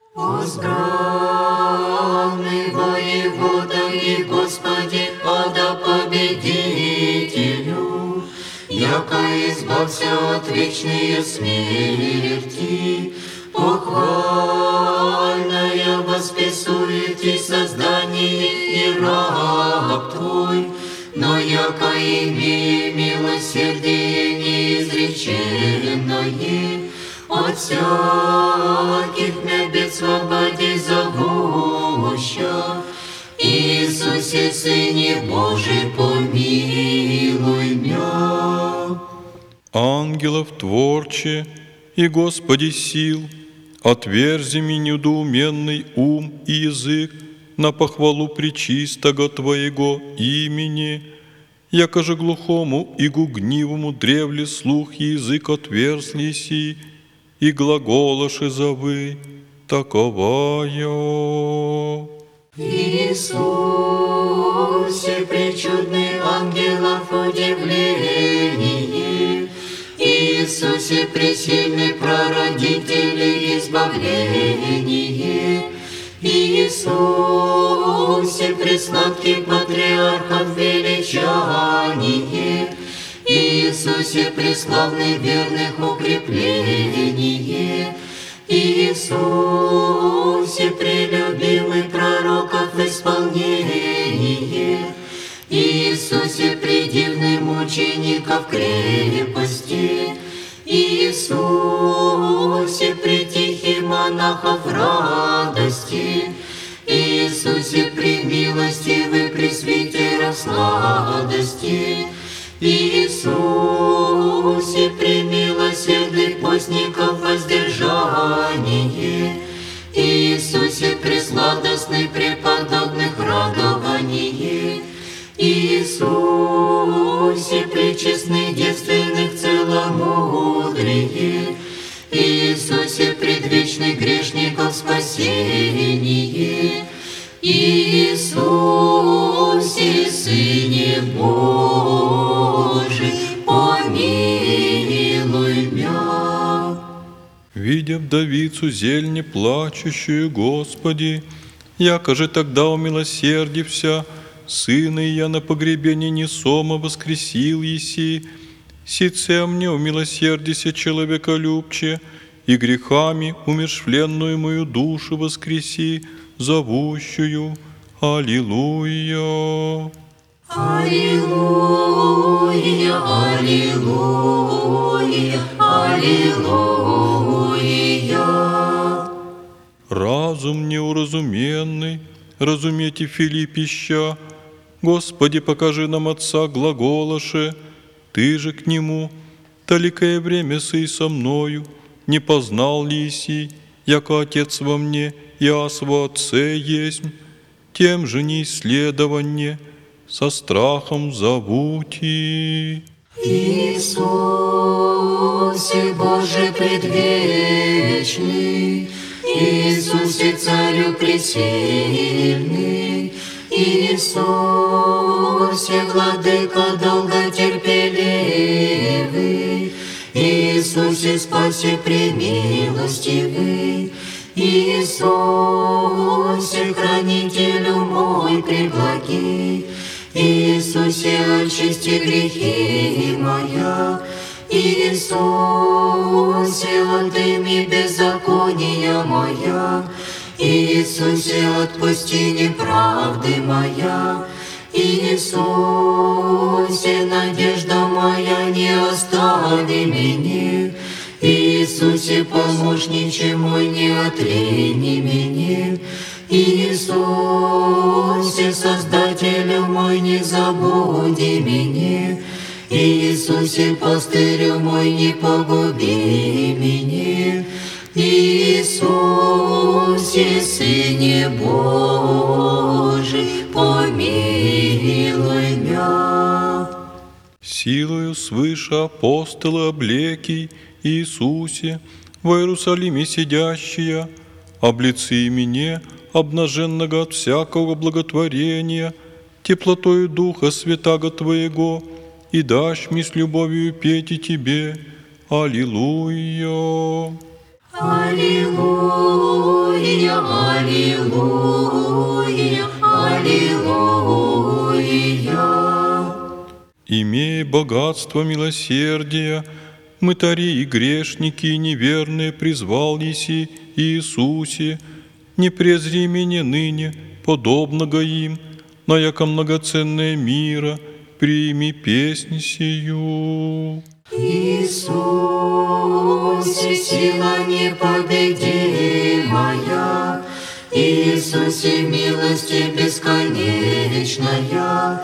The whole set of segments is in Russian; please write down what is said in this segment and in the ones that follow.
Возбранный воевода и Господи, ада победителю, яко избавься от вечной смерти, похвальная восписует и создание и раб Твой, но яко имея милосердие неизреченное, от всяких бед свободе зовуща. Иисусе, Сыне Божий, помилуй мя. Ангелов творче и Господи сил, отверзи мне недоуменный ум и язык на похвалу пречистого Твоего имени, яко же глухому и гугнивому древле слух и язык отверзлися, и глаголоши зовы, таковая. Иисусе, пречудный ангелов удивление, Иисусе, пресильный прародитель избавление, Иисусе, пресладкий патриархов величание, Иисусе, преславный верных укрепление, Иисусе, прелюбимый пророков исполнение, Иисусе, предивный мучеников крепости, Иисусе, притихий монахов радости, Иисусе, премилостивый пресвитеров сладости, Иисусе, премилосердный постников воздержание, Иисусе, пресладостный преподобных радование, Иисусе, пречестный девственных целомудрие, Иисусе, предвечный грешников спасение, Иисусе, Сыне Божий, помилуй мя. Видя вдовицу зельне плачущую, Господи, яко же тогда умилосердився, Сына я на погребении несомо воскресил еси, сице мне умилосердися человеколюбче, и грехами умершвленную мою душу воскреси, зовущую. Аллилуйя. Аллилуйя, аллилуйя, аллилуйя. Разум неуразуменный, разумейте Филиппища, Господи, покажи нам Отца глаголоше, Ты же к Нему, далекое время сей со мною, не познал ли еси, яко Отец во мне, яс во Отце есть, тем же не исследование, со страхом зовути. Иисусе, Боже предвечный, Иисусе, Царю пресильный, Иисусе, Владыка долготерпеливый, Иисусе, Спаси премилостивый, Иисусе, Хранителю мой преблагий, Иисусе, очисти грехи моя, Иисусе, отыми беззакония моя, Иисусе, отпусти неправды моя, Иисусе, надежда моя, не остави меня, Иисусе, помощниче мой, не отрини меня, Иисусе, Создателю мой, не забуди меня, Иисусе, пастырю мой, не погуби меня, Иисусе, Сыне Божий, помилуй мя. Силою свыше апостолы облеки Иисусе, в Иерусалиме сидящие, облици мне, обнаженного от всякого благотворения, теплотою Духа Святаго Твоего, и дашь мне с любовью петь и Тебе. Аллилуйя. Аллилуйя, имея богатство милосердия, мытари и грешники и неверные призвал еси Иисусе, не презри меня ныне, подобного им, но яко многоценное мира, прими песнь сию. Иисусе, сила непобедимая, Иисусе, милости бесконечная,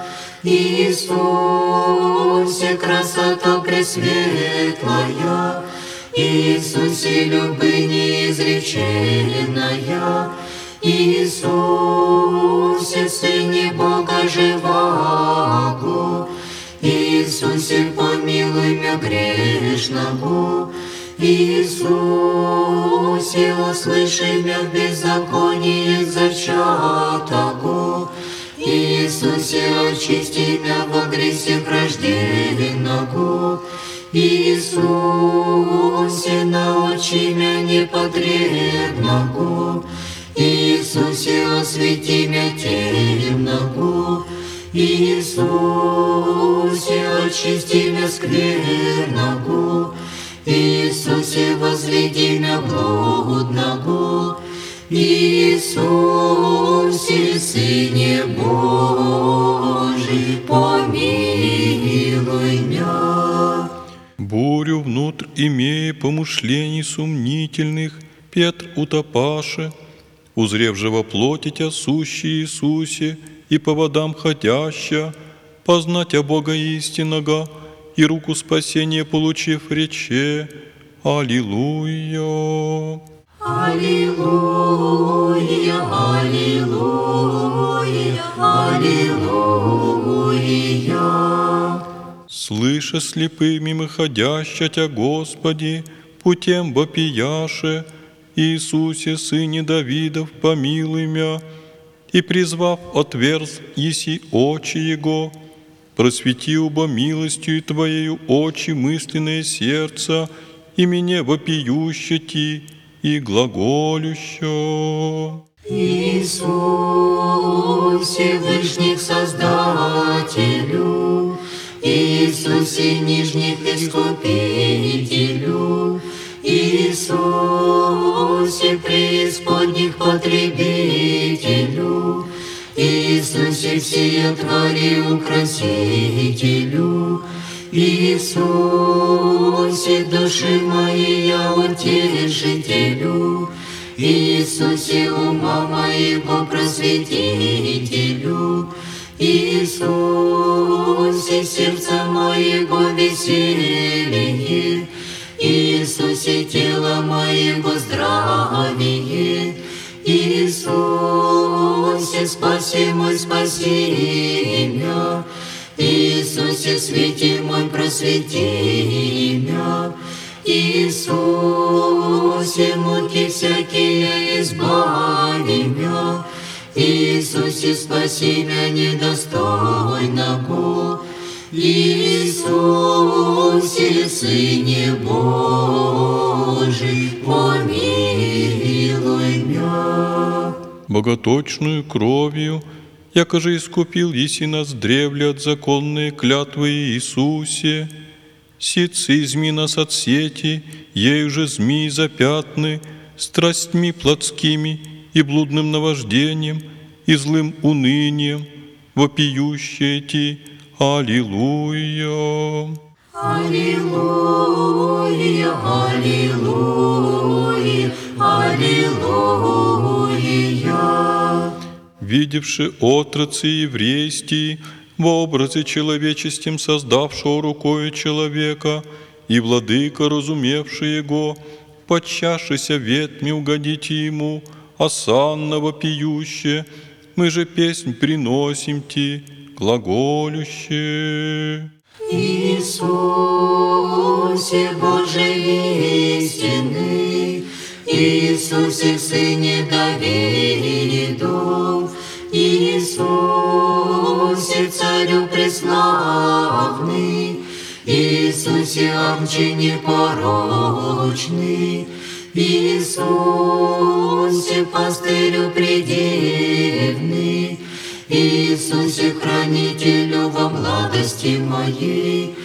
Иисусе, красота пресветлая, Иисусе, любовь неизреченная, Иисусе, Сыне Бога живого, Иисусе, помилуй меня грешного, Иисусе, услыши меня в беззаконии зачатого, Иисусе, очисти меня во грехе рожденного, Иисусе, научи меня непотребного, Иисусе, освети меня темного, Иисусе, очисти меня скверного, Иисусе, возведи меня блудного, Иисусе, Сыне Божий, помилуй меня. Бурю внутрь имея помышлений сомнительных, Петр утопаше, узрев же во плоти тя сущий Иисусе, и по водам ходяща, познать о Бога истинного, и руку спасения получив, рече: Аллилуйя. Аллилуйя, аллилуйя, аллилуйя. Слыша слепым и ходяща тя, Господи, путем вопияше, Иисусе, Сыне Давидов, помилуй мя, и призвав, отверз еси очи Его, просвети убо милостью Твоею очи мысленное сердце, и меня вопиюще Ти, и глаголюще. Иисусе, Вышних Создателю, Иисусе, нижних Искупителю, Иисусе, преисподних Потребителю, Иисусе, всея твари Украсителю, Иисусе, души моя Утешителю, Иисусе, ума моего Просветителю, Иисусе, сердца моего веселье, Иисусе, тело моего здравие, Иисусе, спаси мой, спаси меня, Иисусе, свети мой, просвети меня, Иисусе, муки всякие избави меня, Иисусе, спаси меня недостойного, Иисусе, Сыне Божий, помилуй меня. Боготочную кровью, яко же искупил еси нас древле от законной клятвы Иисусе, сицы изми нас от сети, ею же змеи запятны, страстьми плотскими и блудным наваждением, и злым унынием, вопиющие Ти, Аллилуйя. Аллилуйя, аллилуйя, аллилуйя. Видевши отрацы еврейские, в образе человечестем создавшего рукою человека, и владыка, разумевший его, подчашися ветми угодите ему, осанна вопиюще, мы же песнь приносим Ти, глаголюще. Иисусе, Божий истинный, Иисусе, Сыне Давидов, Иисусе, Царю преславный, Иисусе, Амче непорочный, Иисусе, Пастырю предивный, Иисусе, хранителю во младости моей,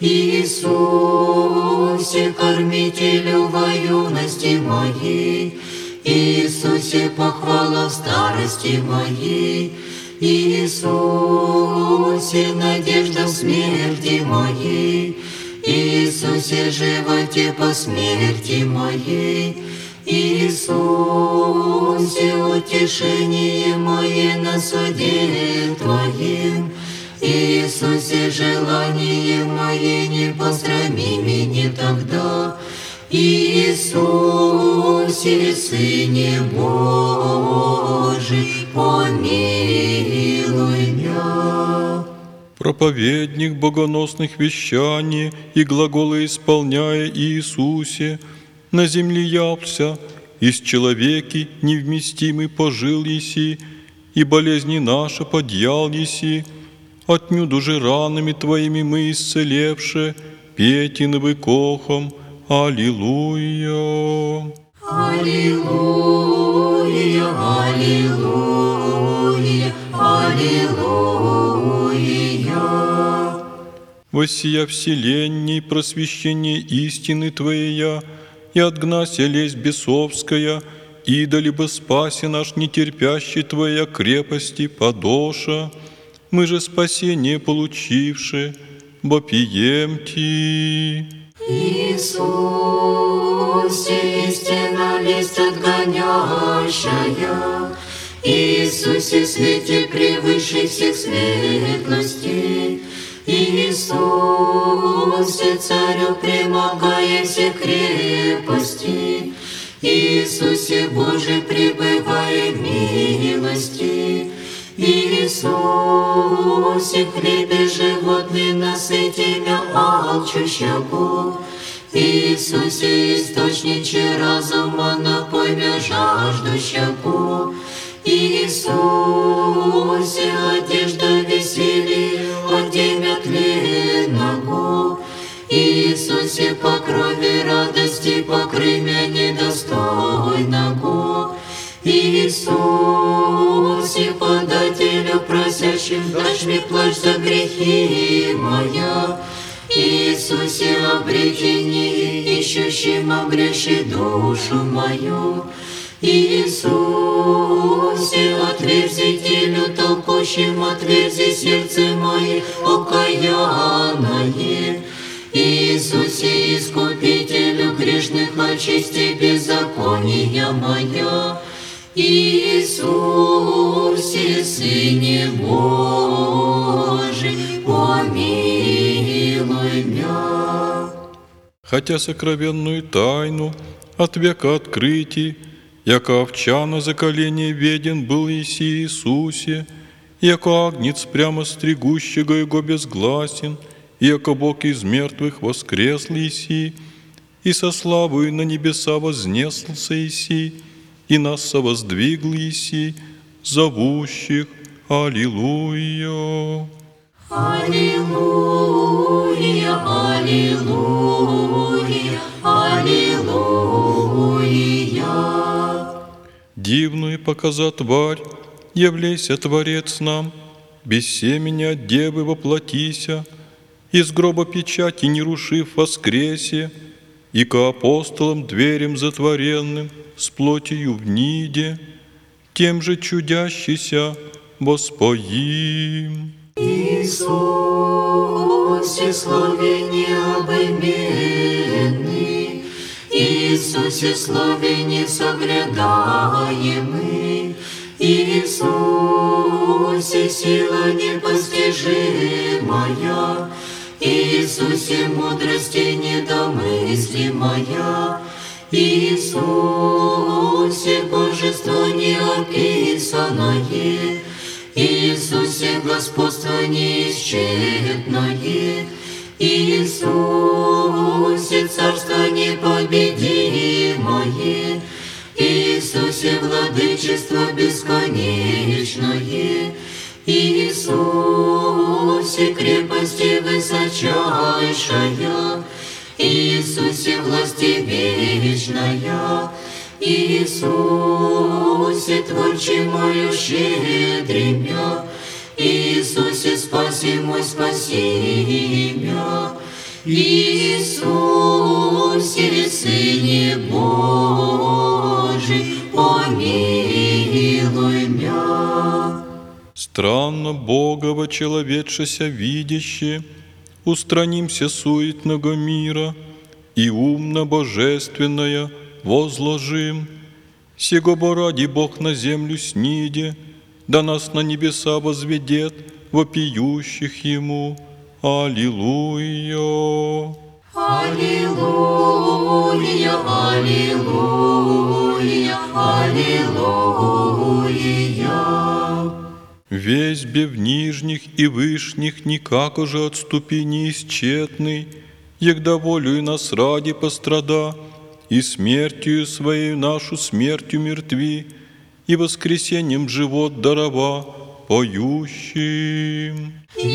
Иисусе, кормителю во юности моей, Иисусе, похвала в старости моей, Иисусе, надежда в смерти моей, Иисусе, животе по смерти моей, Иисусе, утешение мое на суде Твоем, Иисусе, желание мое, не посрами меня тогда, Иисусе, Сыне Божий, помилуй меня. Проповедник богоносных вещаний и глаголы исполняя Иисусе, на земле явся, из человеки невместимый пожил еси, и болезни наши подъял еси, отнюдь же ранами Твоими мы исцелевши, пейте новыкохом, Аллилуйя. Аллилуйя, аллилуйя, аллилуйя. Воссия вселенней просвещение истины Твоя, и отгнася лесть бесовская, идоли бы спаси наш нетерпящий Твоя крепости подоша, мы же спасение получивши, вопиемти. Иисусе, истина лесть отгонящая, Иисусе, свете превыше всех светлостей, Иисусе, царю премогая все крепости, Иисусе, Божий, пребывая в милости, Иисусе, хлебе животный насыти мя алчущего, Иисусе, источниче разума напой мя жаждущего, Иисусе, одежда веселья, одемя тленного, Иисусе, по крови радости покрый мя недостойного, Иисусе, подателю просящим, дашь мне плащ за грехи моя, Иисусе, обретение ищущим, обрящи душу мою, Иисусе, отверзителю толкущим, отверзи сердце мое окаянное, Иисусе, искупителю грешных, очисти беззакония моя, Иисусе, Сыне Божий, помилуй меня. Хотя сокровенную тайну от века открытий, яко овча на заколении веден был еси Иисусе, яко агнец прямо стригущего его безгласен, яко Бог из мертвых воскресл еси, и со славою на небеса вознесся еси, и нас совоздвигл еси, зовущих Аллилуйя. Аллилуйя, аллилуйя, аллилуйя. Дивную показа тварь, являйся Творец нам, без семени от девы воплотися, из гроба печати не рушив воскресе, и ко апостолам дверям затворенным с плотью в ниде, тем же чудящийся воспоим. Иисусе, слове необыменный, Иисусе, слове несоглядаемый, Иисусе, сила непостижимая, Иисусе, мудрости недомыслимая, Иисусе, божество неописанное, Иисусе, господство неисчетное, Иисусе, царство непобедимое, Иисусе, владычество бесконечное, Иисусе, крепости высочайшая, Иисусе, власти вечная, Иисусе, творче мою щедремя, Иисусе, спаси мой, спаси меня. Иисусе, Сыне Божий, помилуй меня. Странно Бога вочеловечеся видяще, устранимся суетного мира, и умно божественное возложим. Сего бо ради Бог на землю сниде, да нас на небеса возведет, вопиющих Ему. Аллилуйя! Аллилуйя, аллилуйя, аллилуйя. Весь бе в нижних и вышних никак уже отступи неисчетный, егда волю и нас ради пострада, и смертью своей нашу смертью мертви, и воскресением живот дарова поющим.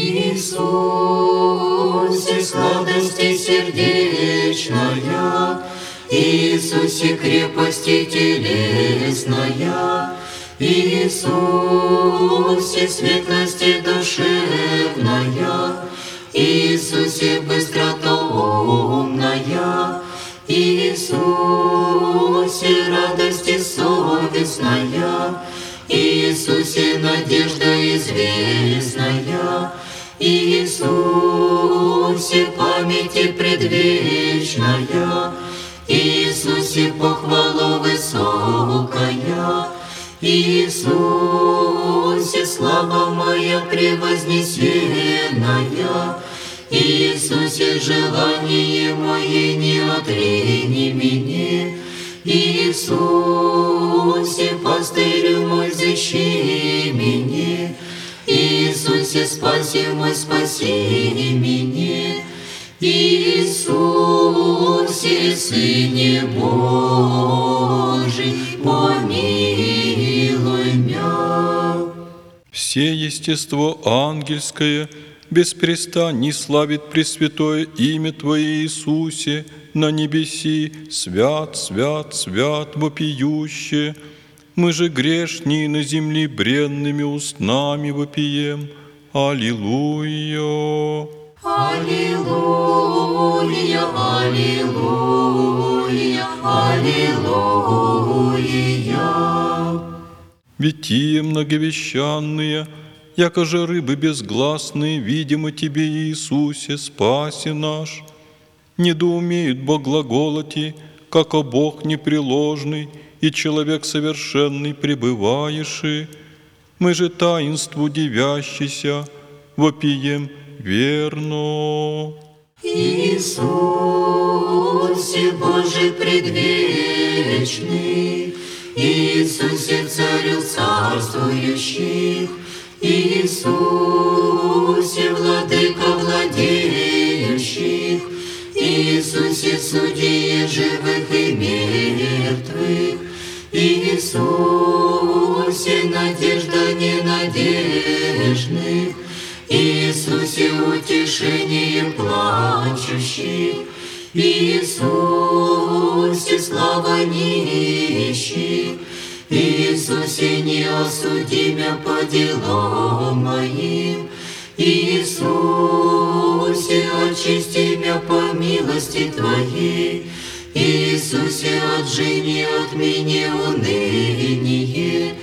Иисусе, сладости сердечная, Иисусе, крепости телесная, Иисусе, светлости душевная, Иисусе, быстрота умная, Иисусе, радости совестная, Иисусе, надежда известная, Иисусе, памяти предвечная, Иисусе, похвала высокая, Иисусе, слава моя превознесенная, Иисусе, желание мое не отрини меня, Иисусе, пастырю мой, защищи меня, Иисусе, спаси мой, спаси меня, Иисусе, Сыне Божий, помилуй меня. Все естество ангельское беспрестанно славит пресвятое имя Твое, Иисусе, на небеси, свят, свят, свят, вопиюще. Мы же грешние на земле бренными устнами вопием. Аллилуйя! Аллилуйя, аллилуйя, аллилуйя. Ведь тие многовещанные, яко же рыбы безгласные, видимо Тебе, Иисусе, спаси наш. Недоумеют Бог глаголоти, как о Бог непреложный и человек совершенный пребываеши. Мы же таинству дивящийся, вопием верно. Иисусе, Божий предвечный, Иисусе, Царю царствующих, Иисусе, Владыка владеющих, Иисусе, Судья живых и мертвых, Иисусе, надежда ненадежных, Иисусе, утешение плачущих, Иисусе, слава нищих, Иисусе, не осуди меня по делам моим, Иисусе, очисти меня по милости Твоей, Иисусе, отжени от меня уныние,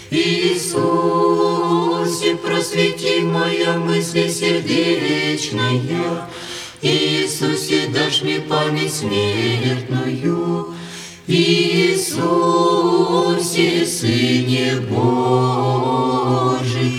Иисусе, просвети моя мысль сердечная, Иисусе, дашь мне память смертную, Иисусе, Сыне Божий,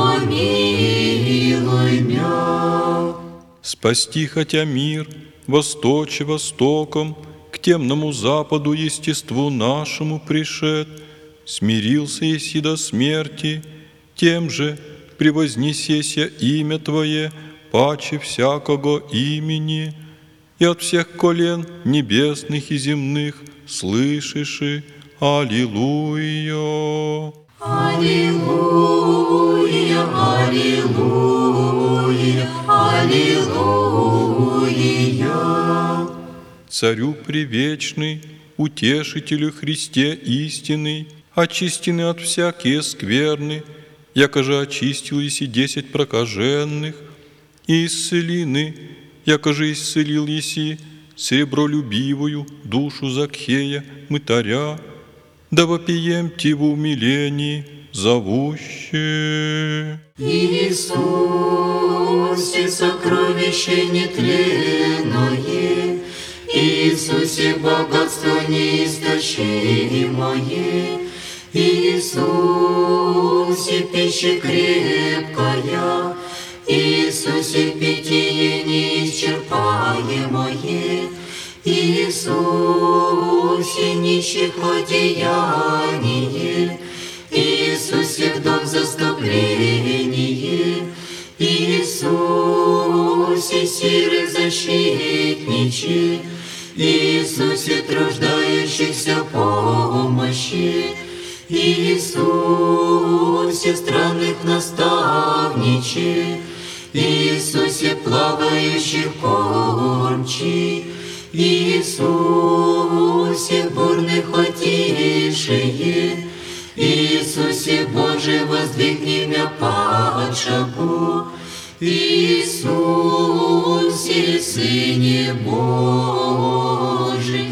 помилуй меня. Спасти хотя мир, восточе востоком, к темному западу естеству нашему пришед, смирился еси до смерти, тем же превознесеся имя Твое, паче всякого имени, и от всех колен небесных и земных слышиши. Аллилуйя! Аллилуйя, аллилуйя, аллилуйя. Царю привечный, утешителю Христе истинный, очистены от всякие скверны, якоже очистил еси 10 прокаженных, и исцелины, якоже исцелил еси серебролюбивую душу Закхея, мытаря, да вопием ти в умилении зовуще. Иисусе, сокровище нетленное, Иисусе, богатство неистощимое, Иисусе, пища крепкая, Иисусе, питье неисчерпаемое, Иисусе, нищих одеяние, Иисусе, вдов заступление, Иисусе, сирых защитниче, Иисусе, труждающихся помощи, Иисусе, странных наставниче, Иисусе, плавающих кормчи, Иисусе, бурных потишие, Иисусе, Боже, воздвигни меня под шагу, Иисусе, Сыне Божий,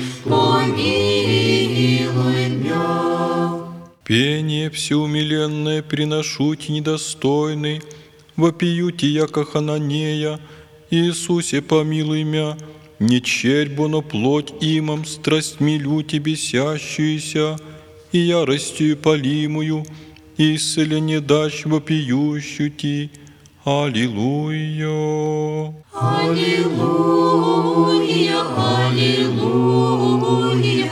помилуй меня. Пение всеумиленное приношути недостойный, вопиюти, яко Хананея, Иисусе, помилуй мя, не черьбо, но плоть имам, страстьми люти бесящуюся, и яростью полимую, и исцеление дашь вопиющую ти. Аллилуйя. Аллилуйя, аллилуйя,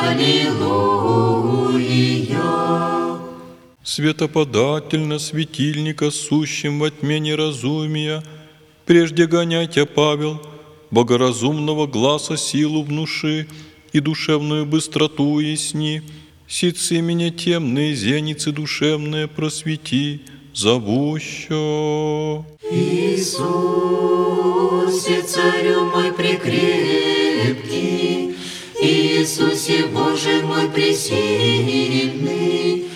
аллилуйя. Светоподательно светильника, сущим во тьме неразумия, прежде гоняйте, Павел, богоразумного гласа силу внуши и душевную быстроту ясни, сицы меня темные зеницы душевные просвети, зовуще. Иисусе, царю мой прекрепкий, Иисусе, Боже мой пресильный,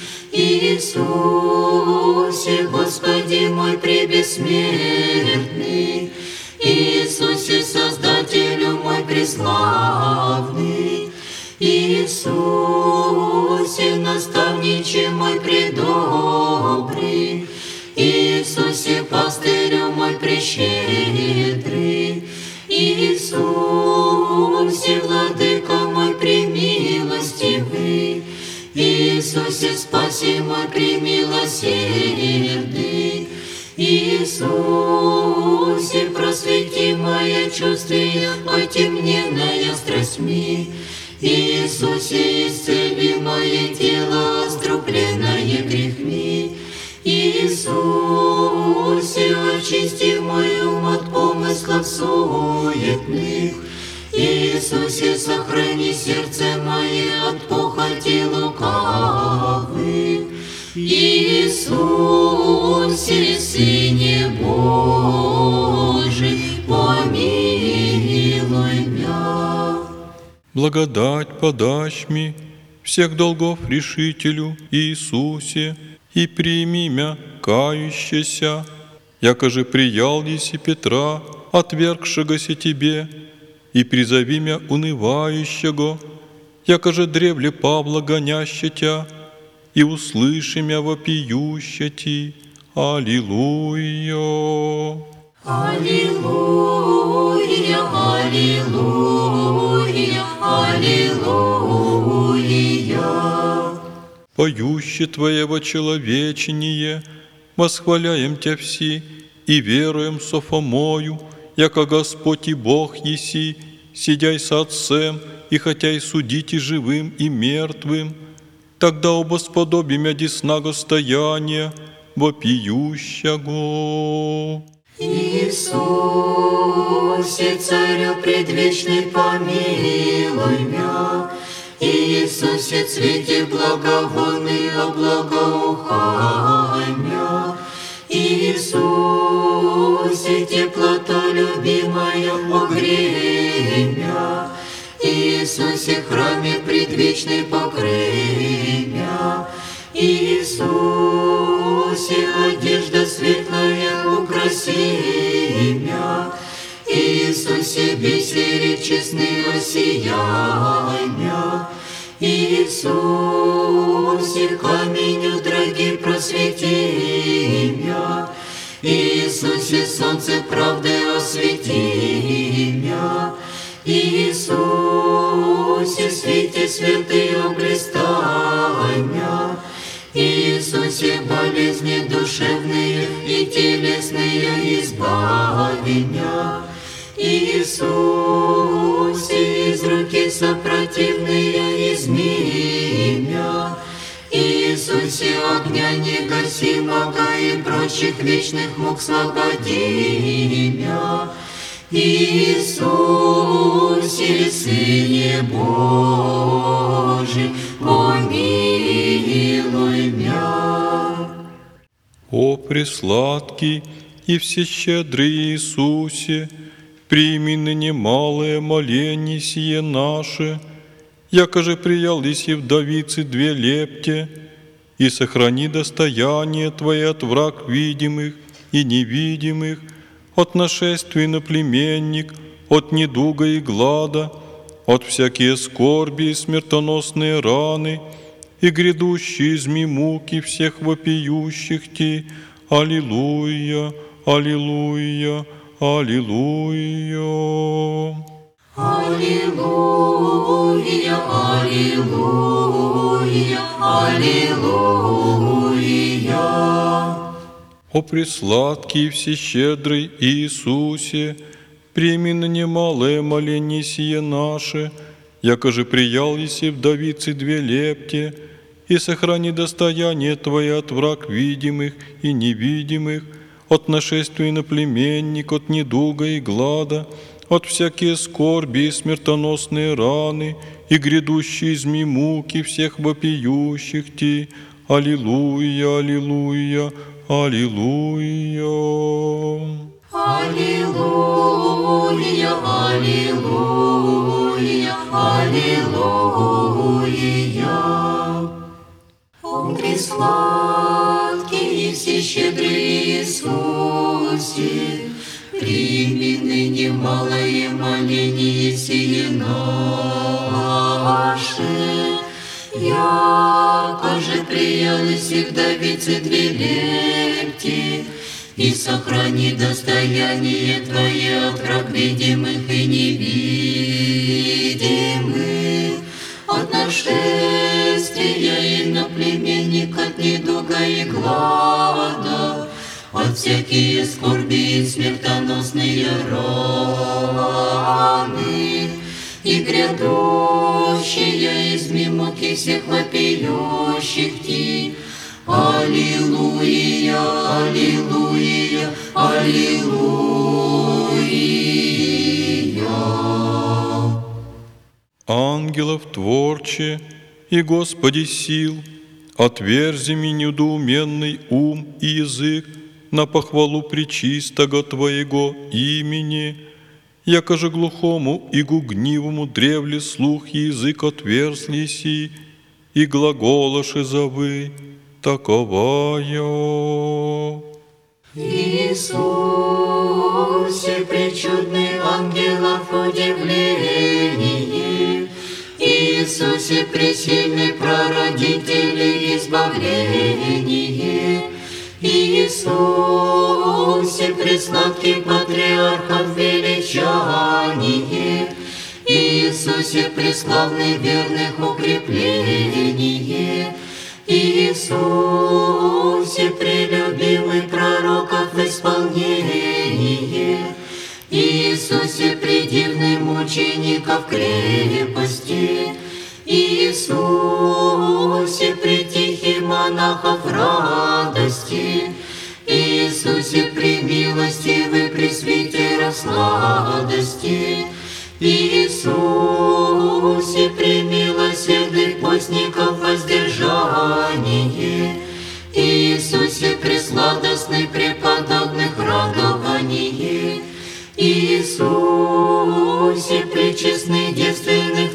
Иисусе, Господи мой пребессмертный, Иисусе, Создателю мой преславный, Иисусе, наставниче мой предобрый, Иисусе, пастырю мой прещедрый, Иисусе, владыка мой премилостивый, Иисусе, спаси мой премилосердный, Иисусе, просвети мое чувствие, потемненное страстьми, Иисусе, исцели мое тело, острупленное грехми, Иисусе, очисти мой ум от помыслов суетных, Иисусе, сохрани сердце мое от похоти лукавых, Иисусе, Сыне Божий, помилуй меня. Благодать подашь ми всех долгов решителю Иисусе, и прими мя кающийся, якоже приял еси Петра, отвергшегося тебе, и призови мя унывающего, якоже древле Павла гоняще тя, и услыши мя вопиюще ти. Аллилуйя. Аллилуйя, аллилуйя, аллилуйя. Поюще Твое вочеловечение, восхваляем Тя все, и веруем со Фомою, яко Господь и Бог еси, сидяй с Отцем, и хотя и судите живым и мертвым, тогда обосподобим одеснаго стояния, вопиющего. Иисусе, Царю предвечный, помилуй мя, Иисусе, цвете благовонный, облагоухай мя, Иисусе, теплота любимая, погрей мя, Иисусе, храме предвечный, покрый мя, Иисусе, одежда светлая, украси мя. Иисусе, бисере честный, осияй мя. Иисусе, каменю дорогий, просвети мя. Иисусе, солнце правды, освети мя. Иисусе, свете святый, облистай мя. Иисусе, болезни душевные и телесные, избави мя. Иисусе, из руки сопротивные, изми мя. Иисусе, огня негасимого и прочих вечных мук, свободи мя. Иисусе, Сыне Божий, помилуй мя. О пресладкий и всещедрый Иисусе, прими ныне малое моление сие наше, яко же приял иси вдовицы две лепте, и сохрани достояние Твое от враг видимых и невидимых, от нашествий на племенник, от недуга и глада, от всякие скорби и смертоносные раны, и грядущие изми муки всех вопиющих Ти. Аллилуйя, аллилуйя, аллилуйя. Аллилуйя, аллилуйя, аллилуйя. О пресладкий и всещедрый Иисусе, прими на немалое моление сие наше, яко же приял еси вдовицы две лепте, и сохрани достояние Твое от враг видимых и невидимых, от нашествий на племенник, от недуга и глада, от всякие скорби и смертоносные раны, и грядущие изми муки всех вопиющих Ти. Аллилуйя, аллилуйя, аллилуйя. Аллилуйя, аллилуйя, аллилуйя. О пресладкий и всещедрый Иисусе, прими ныне малое моление сие наше, яко же приял иси вдовицы две лепти, и сохрани достояние Твое от враг видимых и невидимых, от нашествия иноплеменник, от недуга и глада, от всякие скорби и смертоносные раны, и грядущие изми муки всех вопиющих Ти. Аллилуйя, аллилуйя, аллилуйя. Ангелов творче и Господи сил, отверзи мне недоуменный ум и язык на похвалу пречистого Твоего имени, яко же глухому и гугнивому древле слух и язык отверзли си, и глаголоши зовы, таковая. Иисусе, пречудный ангелов удивление, Иисусе, пресильный прародитель избавление, Иисусе, пресладкий патриархов величание, Иисусе, преславный верных укрепление, Иисусе, прелюбимый пророков исполнение, Иисусе, предивный мучеников крепости, Иисусе, притихий монахов радости, Иисусе, премилостивый пресвитеров сладости, Иисусе, премилосердный постников воздержание, Иисусе, пресладостный преподобных радование, Иисусе, пречестный девственных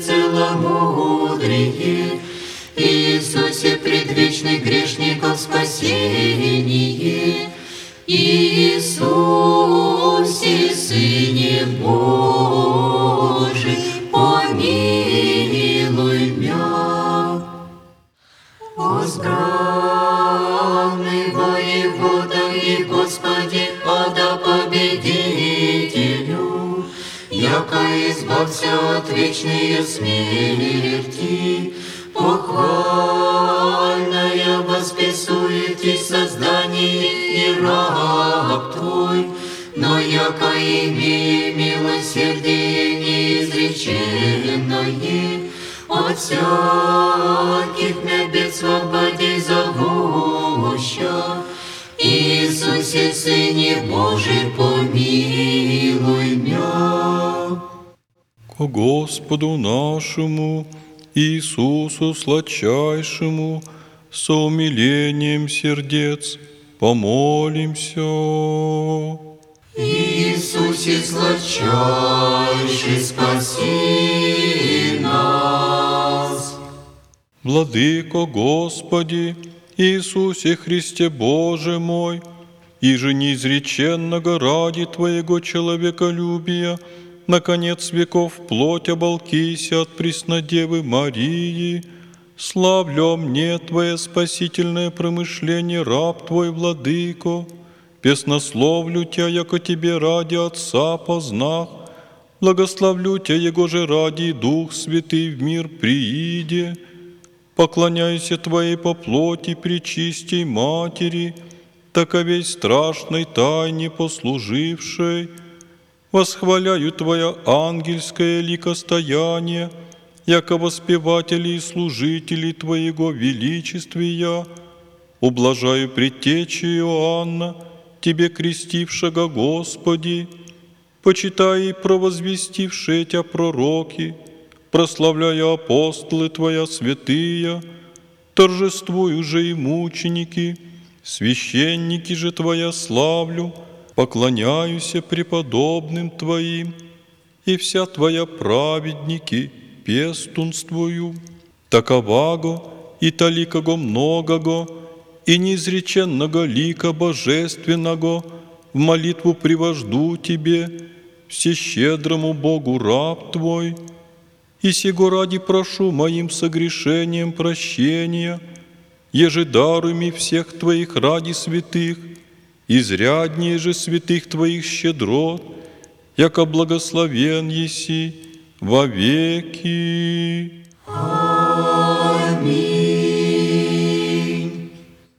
целомудрие, Иисусе, предвечный грешников спасение, Возглавный воевода и Господи, ада победителю, яко избавься от вечной смерти, похвальная восписует и создание и раб Твой, но яко имея милосердие неизреченное, от всяких бед свободи зовуща. Иисусе, Сыне Божий, помилуй мя. Ко Господу нашему, Иисусу сладчайшему, со умилением сердец помолимся. Иисусе сладчайший, спаси нас. Владыко Господи, Иисусе Христе Боже мой, иже неизреченного ради Твоего человеколюбия, наконец веков плоть оболкися от Преснодевы Марии, славлю мне Твое спасительное промышление, раб Твой, Владыко, песнословлю Тя, яко Тебе ради Отца познах, благословлю Тя, Его же ради Дух Святый в мир прииде, поклоняйся Твоей по плоти пречистей Матери, таковей страшной тайне послужившей, восхваляю Твое ангельское ликостояние, яко воспеватели и служители Твоего величествия, ублажаю предтечи Иоанна, Тебе крестившего Господи, почитай и провозвестившие Тя пророки, прославляя апостолы Твоя святые, торжествую же и мученики, священники же Твоя славлю, поклоняюся преподобным Твоим, и вся Твоя праведники пестунствую, таковаго и таликого многого, и неизреченного лика божественного в молитву привожду Тебе, всещедрому Богу раб Твой, и сего ради прошу моим согрешением прощения, еже даруй ми всех Твоих ради святых, изряднее же святых Твоих щедрот, яко благословен еси вовеки. Аминь.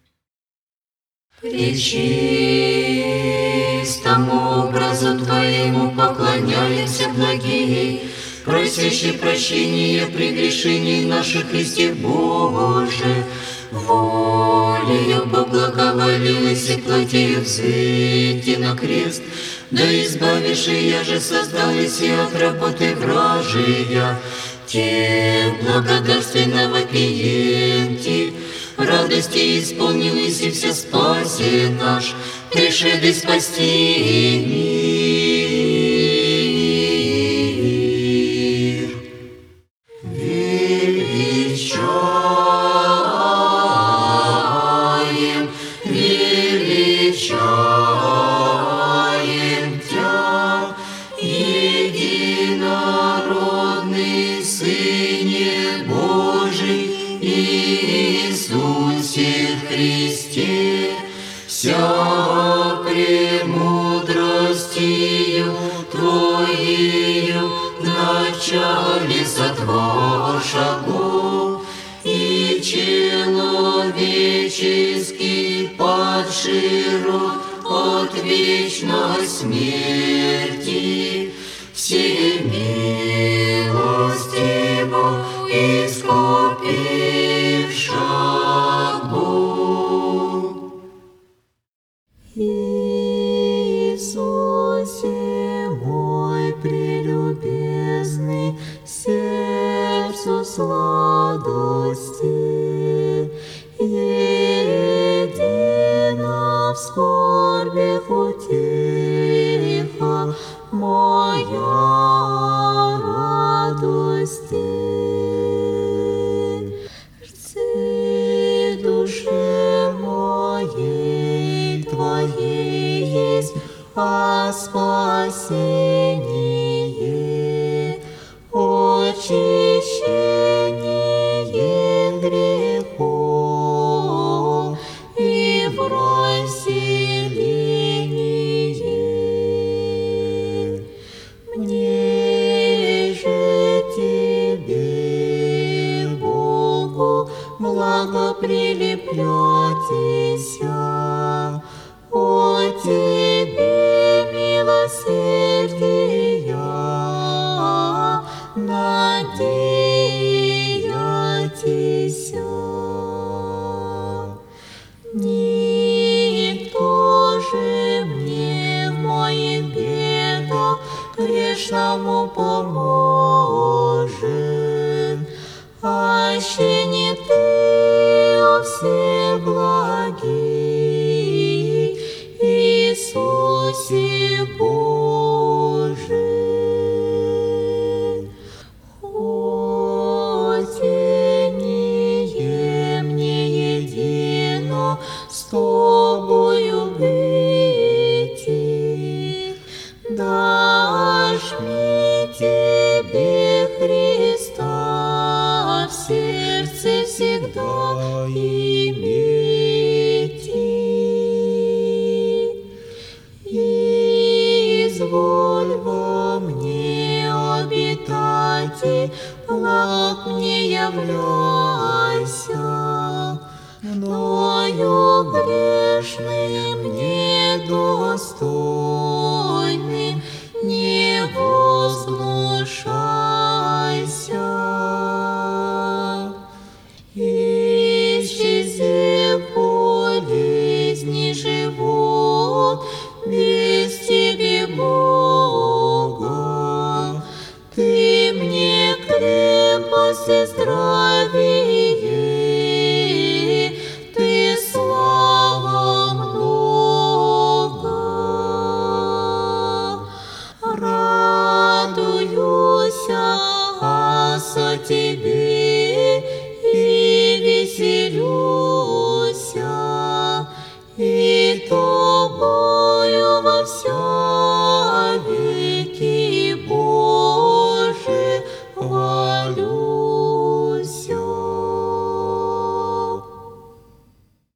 Пречистому образу Твоему поклоняемся, благие, просящий прощения прегрешений наших, Христе Боже, волею поблаговолилась и плотью взойти на крест, да избавишь, и я же создалась и от работы вражия, те благодарственно вопиемти, радости исполнилась и вся спаси наш, пришедший спасти мир. Величаем, величаем Тя, единородный Сыне Божий, Иисусе Христе, вся премудростью Твоею в начале сотворшего, и человеческий падший род от вечной смерти, всемилостиво искупившего. Иисусе мой прелюбезный, сердцу сладости, едино в скорбях утеха моя радости. Рцы души моей Твоей есть, а спасение, очищение грехов прилеплятися. О Тебе милосердия надеятися. Никто же мне в моих бедах грешному поможет, аще не Ты, о всеблагий Иисусе Боже. Хотение мне едино с Тобою быть, дашь мне Тебе Христа в сердце всегда иметь. Изволь во мне обитать, и благ мне являйся, мною грешным недостойным не возгнушайся. Исчези болезни живот без Тебе, Бога, Ты мне крепость и здравие